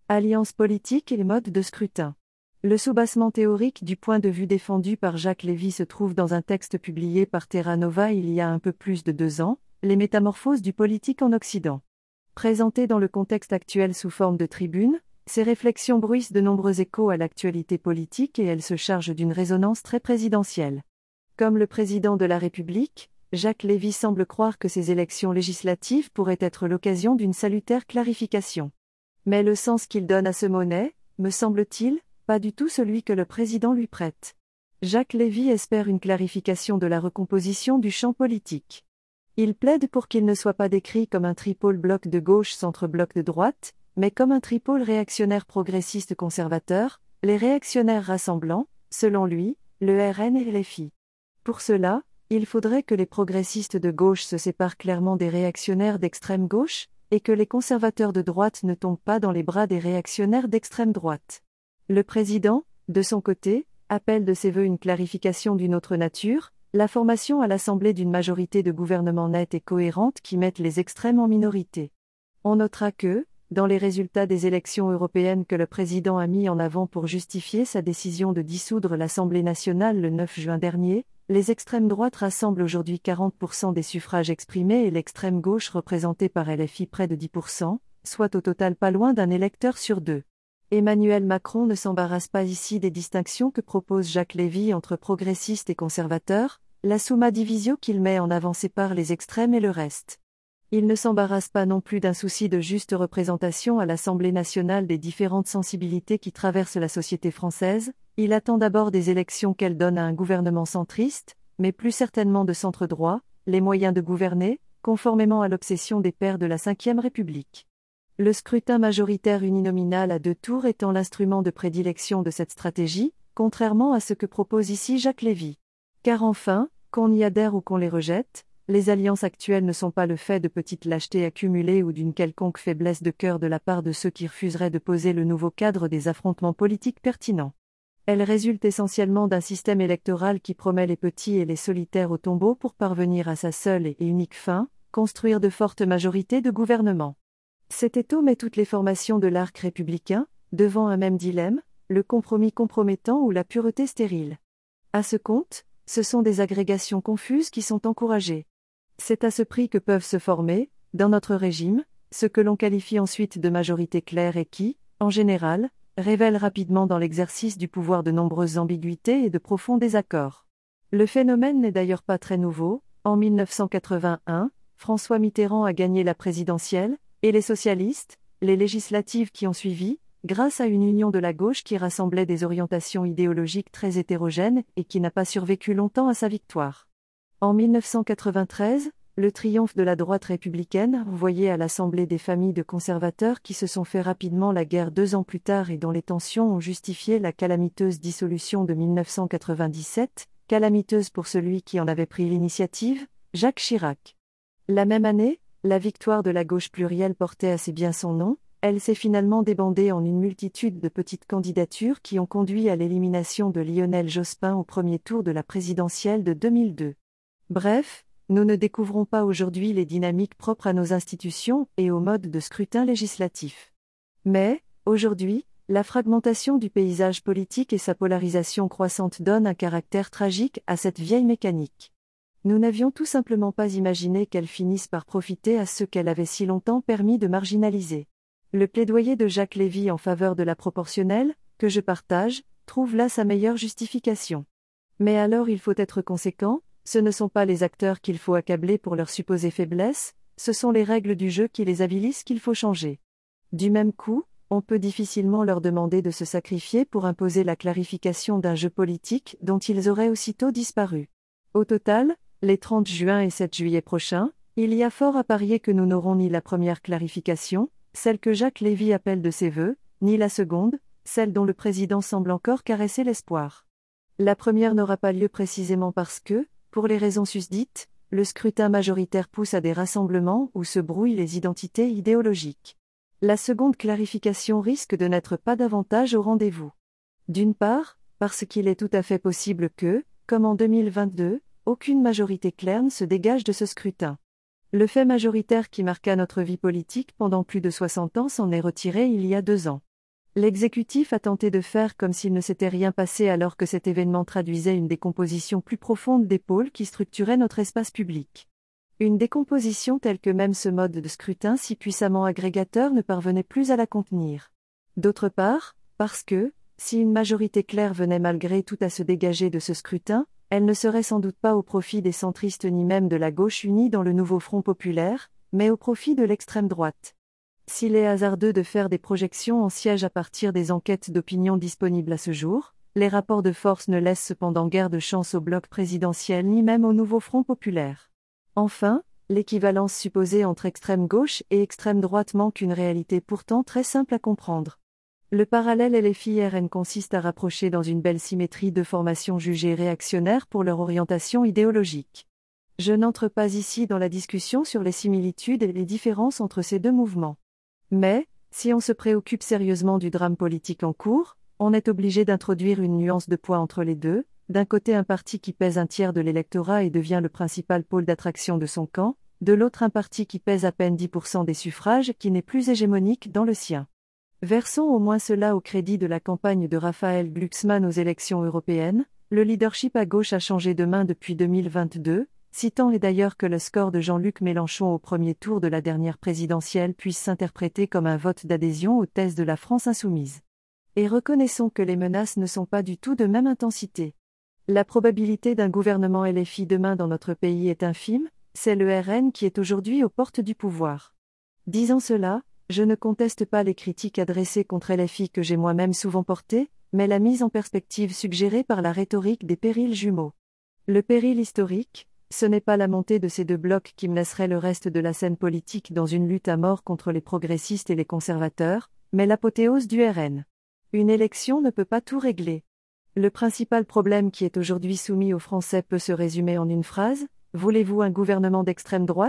Alliances politiques et modes de scrutin. Le soubassement théorique du point de vue défendu par Jacques Lévy se trouve dans un texte publié par Terra Nova il y a un peu plus de 2 ans, Les métamorphoses du politique en Occident. Présentées dans le contexte actuel sous forme de tribune, ces réflexions bruissent de nombreux échos à l'actualité politique et elles se chargent d'une résonance très présidentielle. Comme le président de la République, Jacques Lévy semble croire que ces élections législatives pourraient être l'occasion d'une salutaire clarification. Mais le sens qu'il donne à ce mot n'est, me semble-t-il, pas du tout celui que le président lui prête. Jacques Lévy espère une clarification de la recomposition du champ politique. Il plaide pour qu'il ne soit pas décrit comme un tripôle bloc de gauche centre-bloc de droite, mais comme un tripôle réactionnaire progressiste conservateur, les réactionnaires rassemblant, selon lui, le RN et LFI. Pour cela, il faudrait que les progressistes de gauche se séparent clairement des réactionnaires d'extrême gauche, et que les conservateurs de droite ne tombent pas dans les bras des réactionnaires d'extrême droite. Le président, de son côté, appelle de ses vœux une clarification d'une autre nature, la formation à l'Assemblée d'une majorité de gouvernement nette et cohérente qui mette les extrêmes en minorité. On notera que, dans les résultats des élections européennes que le président a mis en avant pour justifier sa décision de dissoudre l'Assemblée nationale le 9 juin dernier, les extrêmes droites rassemblent aujourd'hui 40% des suffrages exprimés et l'extrême gauche représentée par LFI près de 10%, soit au total pas loin d'un électeur sur 2. Emmanuel Macron ne s'embarrasse pas ici des distinctions que propose Jacques Lévy entre progressistes et conservateurs, la summa divisio qu'il met en avant sépare les extrêmes et le reste. Il ne s'embarrasse pas non plus d'un souci de juste représentation à l'Assemblée nationale des différentes sensibilités qui traversent la société française, il attend d'abord des élections qu'elles donnent à un gouvernement centriste, mais plus certainement de centre-droit, les moyens de gouverner, conformément à l'obsession des pères de la Ve République. Le scrutin majoritaire uninominal à 2 tours étant l'instrument de prédilection de cette stratégie, contrairement à ce que propose ici Jacques Lévy. Car enfin, qu'on y adhère ou qu'on les rejette, les alliances actuelles ne sont pas le fait de petites lâchetés accumulées ou d'une quelconque faiblesse de cœur de la part de ceux qui refuseraient de poser le nouveau cadre des affrontements politiques pertinents. Elles résultent essentiellement d'un système électoral qui promet les petits et les solitaires au tombeau pour parvenir à sa seule et unique fin, construire de fortes majorités de gouvernement. Cet étau met toutes les formations de l'arc républicain, devant un même dilemme, le compromis compromettant ou la pureté stérile. À ce compte, ce sont des agrégations confuses qui sont encouragées. C'est à ce prix que peuvent se former, dans notre régime, ce que l'on qualifie ensuite de majorité claire et qui, en général, révèle rapidement dans l'exercice du pouvoir de nombreuses ambiguïtés et de profonds désaccords. Le phénomène n'est d'ailleurs pas très nouveau. En 1981, François Mitterrand a gagné la présidentielle, et les socialistes, les législatives qui ont suivi, grâce à une union de la gauche qui rassemblait des orientations idéologiques très hétérogènes et qui n'a pas survécu longtemps à sa victoire. En 1993, le triomphe de la droite républicaine, envoyé à l'Assemblée des familles de conservateurs qui se sont fait rapidement la guerre 2 ans plus tard et dont les tensions ont justifié la calamiteuse dissolution de 1997, calamiteuse pour celui qui en avait pris l'initiative, Jacques Chirac. La même année, la victoire de la gauche plurielle portait assez bien son nom, elle s'est finalement débandée en une multitude de petites candidatures qui ont conduit à l'élimination de Lionel Jospin au premier tour de la présidentielle de 2002. Bref, nous ne découvrons pas aujourd'hui les dynamiques propres à nos institutions et au mode de scrutin législatif. Mais, aujourd'hui, la fragmentation du paysage politique et sa polarisation croissante donnent un caractère tragique à cette vieille mécanique. Nous n'avions tout simplement pas imaginé qu'elle finisse par profiter à ceux qu'elle avait si longtemps permis de marginaliser. Le plaidoyer de Jacques Lévy en faveur de la proportionnelle, que je partage, trouve là sa meilleure justification. Mais alors il faut être conséquent, ce ne sont pas les acteurs qu'il faut accabler pour leur supposée faiblesse, ce sont les règles du jeu qui les avilissent qu'il faut changer. Du même coup, on peut difficilement leur demander de se sacrifier pour imposer la clarification d'un jeu politique dont ils auraient aussitôt disparu. Au total, les 30 juin et 7 juillet prochains, il y a fort à parier que nous n'aurons ni la première clarification, celle que Jacques Lévy appelle de ses vœux, ni la seconde, celle dont le président semble encore caresser l'espoir. La première n'aura pas lieu précisément parce que, pour les raisons susdites, le scrutin majoritaire pousse à des rassemblements où se brouillent les identités idéologiques. La seconde clarification risque de n'être pas davantage au rendez-vous. D'une part, parce qu'il est tout à fait possible que, comme en 2022, aucune majorité claire ne se dégage de ce scrutin. Le fait majoritaire qui marqua notre vie politique pendant plus de 60 ans s'en est retiré il y a 2 ans. L'exécutif a tenté de faire comme s'il ne s'était rien passé alors que cet événement traduisait une décomposition plus profonde des pôles qui structuraient notre espace public. Une décomposition telle que même ce mode de scrutin si puissamment agrégateur ne parvenait plus à la contenir. D'autre part, parce que, si une majorité claire venait malgré tout à se dégager de ce scrutin, elle ne serait sans doute pas au profit des centristes ni même de la gauche unie dans le nouveau Front populaire, mais au profit de l'extrême droite. S'il est hasardeux de faire des projections en siège à partir des enquêtes d'opinion disponibles à ce jour, les rapports de force ne laissent cependant guère de chance au bloc présidentiel ni même au nouveau Front populaire. Enfin, l'équivalence supposée entre extrême gauche et extrême droite manque une réalité pourtant très simple à comprendre. Le parallèle LFI-RN consiste à rapprocher dans une belle symétrie deux formations jugées réactionnaires pour leur orientation idéologique. Je n'entre pas ici dans la discussion sur les similitudes et les différences entre ces deux mouvements. Mais, si on se préoccupe sérieusement du drame politique en cours, on est obligé d'introduire une nuance de poids entre les deux, d'un côté un parti qui pèse un tiers de l'électorat et devient le principal pôle d'attraction de son camp, de l'autre un parti qui pèse à peine 10% des suffrages qui n'est plus hégémonique dans le sien. Versons au moins cela au crédit de la campagne de Raphaël Glucksmann aux élections européennes, le leadership à gauche a changé de main depuis 2022, citant et d'ailleurs que le score de Jean-Luc Mélenchon au premier tour de la dernière présidentielle puisse s'interpréter comme un vote d'adhésion aux thèses de la France insoumise. Et reconnaissons que les menaces ne sont pas du tout de même intensité. La probabilité d'un gouvernement LFI demain dans notre pays est infime, c'est le RN qui est aujourd'hui aux portes du pouvoir. Disant cela, je ne conteste pas les critiques adressées contre LFI que j'ai moi-même souvent portées, mais la mise en perspective suggérée par la rhétorique des périls jumeaux. Le péril historique, ce n'est pas la montée de ces deux blocs qui menacerait le reste de la scène politique dans une lutte à mort contre les progressistes et les conservateurs, mais l'apothéose du RN. Une élection ne peut pas tout régler. Le principal problème qui est aujourd'hui soumis aux Français peut se résumer en une phrase: voulez-vous un gouvernement d'extrême droite ?